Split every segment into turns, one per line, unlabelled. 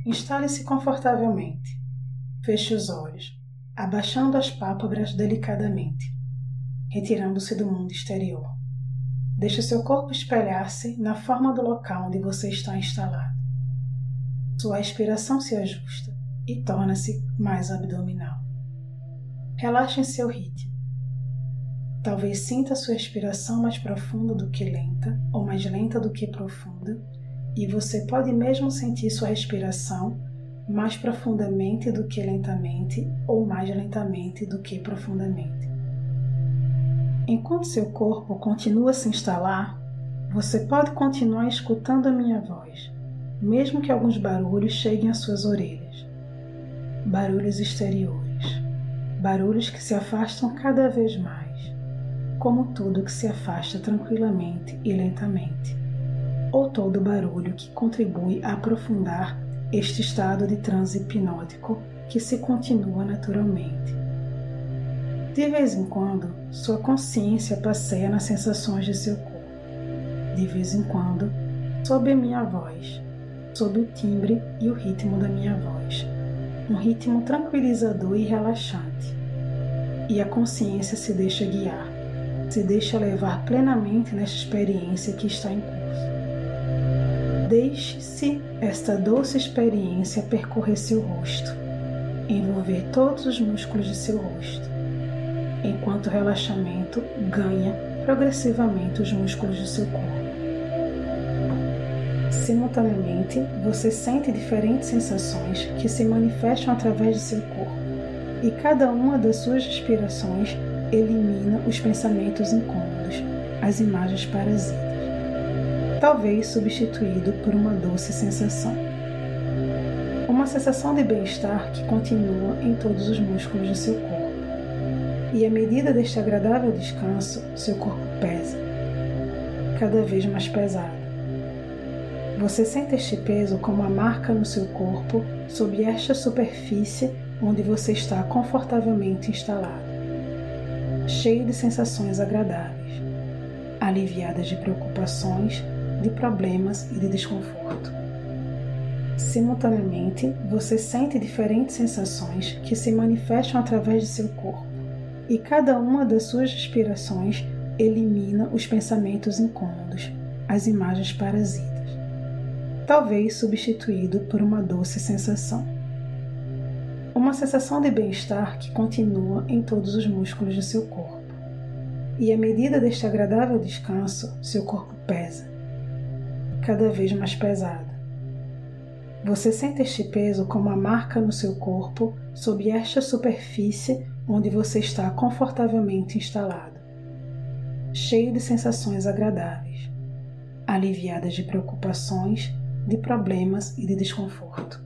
Instale-se confortavelmente. Feche os olhos, abaixando as pálpebras delicadamente, retirando-se do mundo exterior. Deixe seu corpo espelhar-se na forma do local onde você está instalado. Sua respiração se ajusta e torna-se mais abdominal. Relaxe em seu ritmo. Talvez sinta sua respiração mais profunda do que lenta, ou mais lenta do que profunda, e você pode mesmo sentir sua respiração mais profundamente do que lentamente, ou mais lentamente do que profundamente. Enquanto seu corpo continua a se instalar, você pode continuar escutando a minha voz, mesmo que alguns barulhos cheguem às suas orelhas. Barulhos exteriores, barulhos que se afastam cada vez mais, como tudo que se afasta tranquilamente e lentamente, ou todo barulho que contribui a aprofundar este estado de transe hipnótico que se continua naturalmente. De vez em quando, sua consciência passeia nas sensações de seu corpo. De vez em quando, sob a minha voz, sob o timbre e o ritmo da minha voz, um ritmo tranquilizador e relaxante. E a consciência se deixa guiar, se deixa levar plenamente nesta experiência que está em curso. Deixe-se esta doce experiência percorrer seu rosto, envolver todos os músculos de seu rosto, enquanto o relaxamento ganha progressivamente os músculos do seu corpo. Simultaneamente, você sente diferentes sensações que se manifestam através de seu corpo, e cada uma das suas respirações elimina os pensamentos incômodos, as imagens parasitas, talvez substituído por uma doce sensação. Uma sensação de bem-estar que continua em todos os músculos do seu corpo. E à medida deste agradável descanso, seu corpo pesa, cada vez mais pesado. Você sente este peso como uma marca no seu corpo sob esta superfície onde você está confortavelmente instalado, cheio de sensações agradáveis, aliviadas de preocupações, de problemas e de desconforto. Simultaneamente, você sente diferentes sensações que se manifestam através de seu corpo, e cada uma das suas respirações elimina os pensamentos incômodos, as imagens parasitas, talvez substituído por uma doce sensação. Uma sensação de bem-estar que continua em todos os músculos do seu corpo. E à medida deste agradável descanso, seu corpo pesa, cada vez mais pesado. Você sente este peso como uma marca no seu corpo sob esta superfície onde você está confortavelmente instalado, cheio de sensações agradáveis, aliviadas de preocupações, de problemas e de desconforto.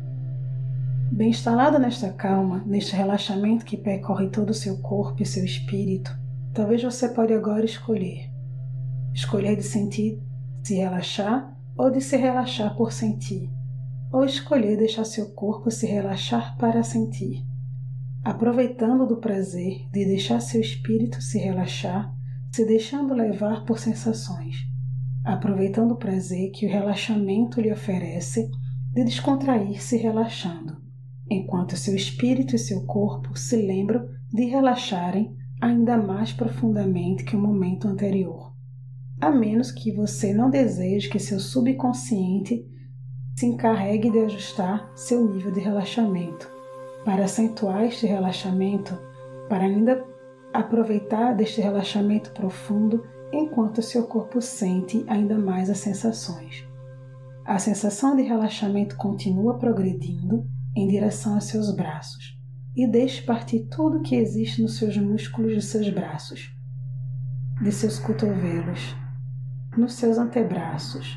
Bem instalado nesta calma, neste relaxamento que percorre todo o seu corpo e seu espírito, talvez você pode agora escolher de sentir, se relaxar ou de se relaxar por sentir, ou escolher deixar seu corpo se relaxar para sentir, aproveitando do prazer de deixar seu espírito se relaxar, se deixando levar por sensações, aproveitando o prazer que o relaxamento lhe oferece de descontrair-se relaxando, enquanto seu espírito e seu corpo se lembram de relaxarem ainda mais profundamente que o momento anterior, a menos que você não deseje que seu subconsciente se encarregue de ajustar seu nível de relaxamento, para acentuar este relaxamento, para ainda aproveitar deste relaxamento profundo enquanto seu corpo sente ainda mais as sensações. A sensação de relaxamento continua progredindo em direção aos seus braços e deixe partir tudo que existe nos seus músculos de seus braços, de seus cotovelos, nos seus antebraços,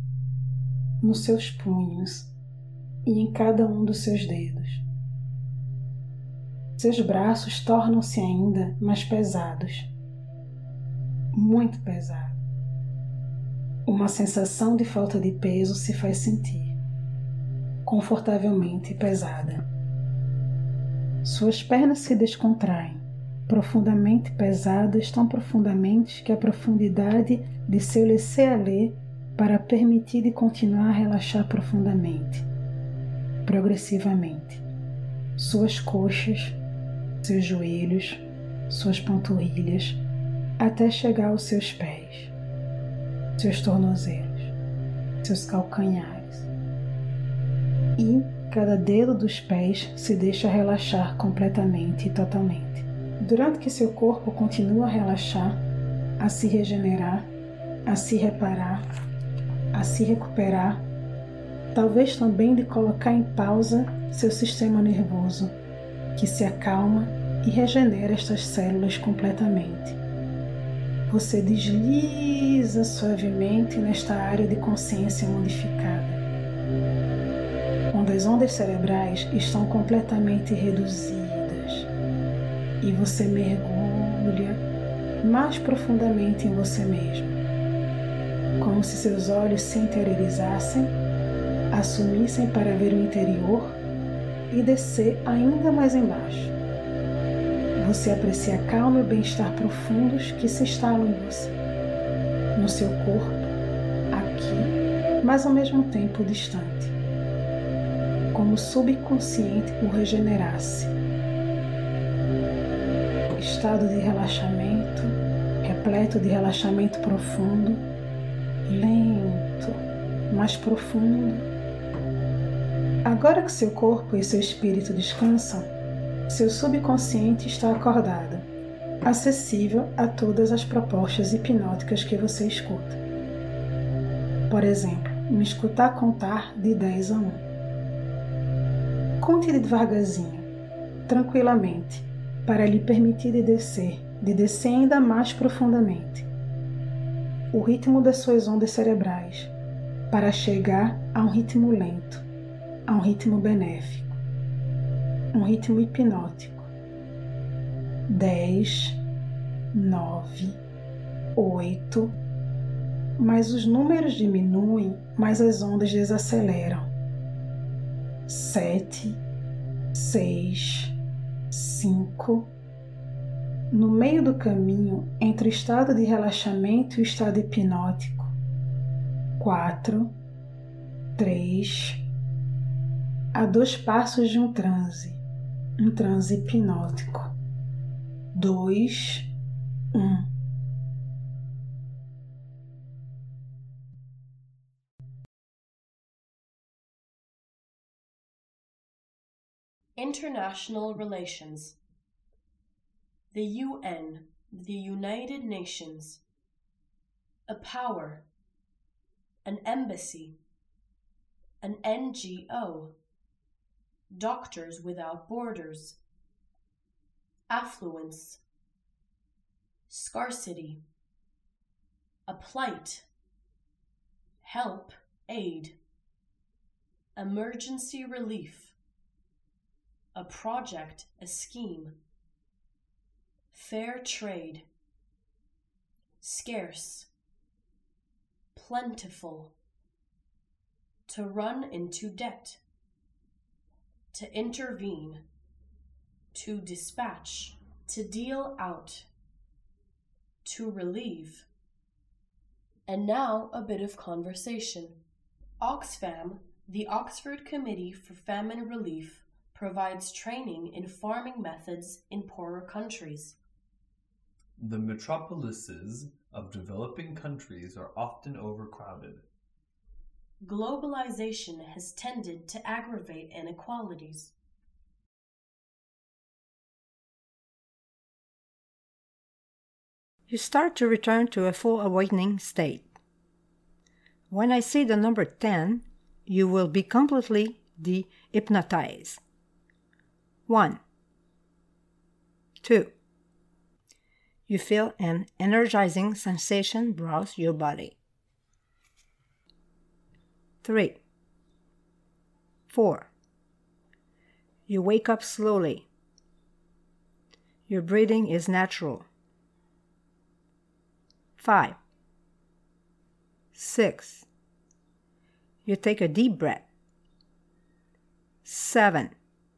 nos seus punhos e em cada um dos seus dedos. Seus braços tornam-se ainda mais pesados, muito pesados. Uma sensação de falta de peso se faz sentir, confortavelmente pesada. Suas pernas se descontraem, profundamente pesadas, tão profundamente que a profundidade de seu laisser-aller para permitir de continuar a relaxar profundamente. progressivamente. Suas coxas, seus joelhos, suas panturrilhas, até chegar aos seus pés, seus tornozelos, seus calcanhares. E cada dedo dos pés se deixa relaxar completamente e totalmente. Durante que seu corpo continua a relaxar, a se regenerar, a se reparar, a se recuperar, talvez também de colocar em pausa seu sistema nervoso, que se acalma e regenera estas células completamente. Você desliza suavemente nesta área de consciência modificada, onde as ondas cerebrais estão completamente reduzidas e você mergulha mais profundamente em você mesmo, como se seus olhos se interiorizassem, assumissem para ver o interior e descer ainda mais embaixo. Você aprecia a calma e o bem-estar profundos que se instalam em você, no seu corpo, aqui, mas ao mesmo tempo distante, como o subconsciente o regenerasse. Estado de relaxamento, repleto de relaxamento profundo, lento, mais profundo. Agora que seu corpo e seu espírito descansam, seu subconsciente está acordado, acessível a todas as propostas hipnóticas que você escuta. Por exemplo, me escutar contar de 10 a 1. Conte devagarzinho, tranquilamente, para lhe permitir de descer ainda mais profundamente. O ritmo das suas ondas cerebrais, para chegar a um ritmo lento, a um ritmo benéfico, um ritmo hipnótico. 10, 9, 8, mas os números diminuem, mas as ondas desaceleram. 7, 6, 5. No meio do caminho entre o estado de relaxamento e o estado hipnótico. 4, 3, a 2 passos de um transe hipnótico. 2, 1.
International relations. The UN, the United Nations. A power. An embassy. An NGO. Doctors Without Borders. Affluence. Scarcity. A plight. Help, aid. Emergency relief. A project, a scheme. Fair trade. Scarce. Plentiful. To run into debt. To intervene. To dispatch. To deal out. To relieve. And now a bit of conversation. Oxfam, the Oxford Committee for Famine Relief, provides training in farming methods in poorer countries.
The metropolises of developing countries are often overcrowded.
Globalization has tended to aggravate inequalities.
You start to return to a full awakening state. When I say the number 10, you will be completely de-hypnotized. 1, 2. You feel an energizing sensation browse your body. 3, 4. You wake up slowly. Your breathing is natural. 5, 6. You take a deep breath. 7,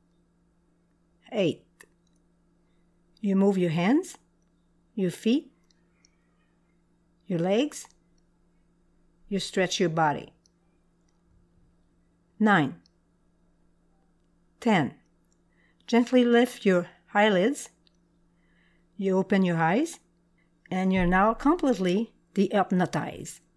8. You move your hands, your feet, your legs. You stretch your body. 9. 10. Gently lift your eyelids. You open your eyes, and you're now completely dehypnotized.